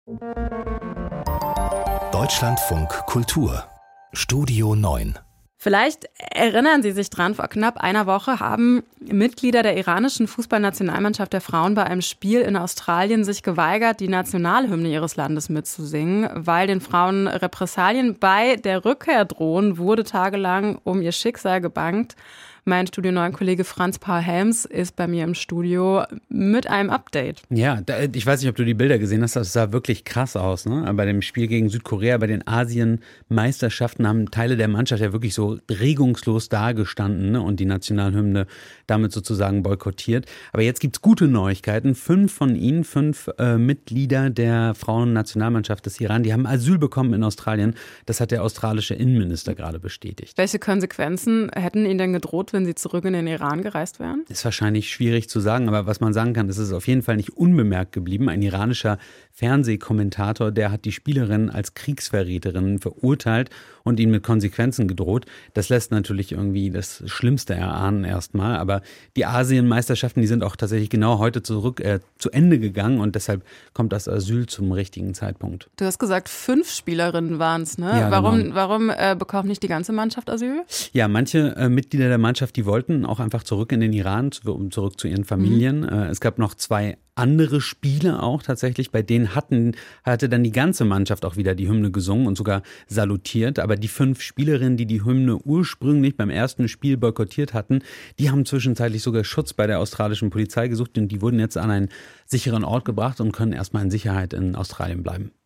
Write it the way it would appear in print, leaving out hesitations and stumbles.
Deutschlandfunk Kultur Studio 9. Vielleicht erinnern Sie sich dran, vor knapp einer Woche haben Mitglieder der iranischen Fußballnationalmannschaft der Frauen bei einem Spiel in Australien sich geweigert, die Nationalhymne ihres Landes mitzusingen, weil den Frauen Repressalien bei der Rückkehr drohen, wurde tagelang um ihr Schicksal gebangt. Mein Studio 9-Kollege Franz-Paul Helms ist bei mir im Studio mit einem Update. Ja, ich weiß nicht, ob du die Bilder gesehen hast, das sah wirklich krass aus, ne? Bei dem Spiel gegen Südkorea, bei den Asienmeisterschaften haben Teile der Mannschaft ja wirklich so regungslos dagestanden, ne? Und die Nationalhymne damit sozusagen boykottiert. Aber jetzt gibt's gute Neuigkeiten. 5 von ihnen, 5 Mitglieder der Frauennationalmannschaft des Iran, die haben Asyl bekommen in Australien. Das hat der australische Innenminister gerade bestätigt. Welche Konsequenzen hätten ihnen denn gedroht, wenn sie zurück in den Iran gereist wären? Ist wahrscheinlich schwierig zu sagen, aber was man sagen kann, ist es auf jeden Fall nicht unbemerkt geblieben. Ein iranischer Fernsehkommentator, der hat die Spielerin als Kriegsverräterin verurteilt und ihnen mit Konsequenzen gedroht. Das lässt natürlich irgendwie das Schlimmste erahnen erstmal, aber die Asienmeisterschaften, die sind auch tatsächlich genau heute zu Ende gegangen und deshalb kommt das Asyl zum richtigen Zeitpunkt. Du hast gesagt, 5 Spielerinnen waren es, ne? Ja, Warum bekommt nicht die ganze Mannschaft Asyl? Ja, manche Mitglieder der Mannschaft, die wollten auch einfach zurück in den Iran, um zurück zu ihren Familien. Es gab noch 2 andere Spiele auch tatsächlich, bei denen hatte dann die ganze Mannschaft auch wieder die Hymne gesungen und sogar salutiert. Aber die 5 Spielerinnen, die die Hymne ursprünglich beim ersten Spiel boykottiert hatten, die haben zwischenzeitlich sogar Schutz bei der australischen Polizei gesucht und die wurden jetzt an einen sicheren Ort gebracht und können erstmal in Sicherheit in Australien bleiben.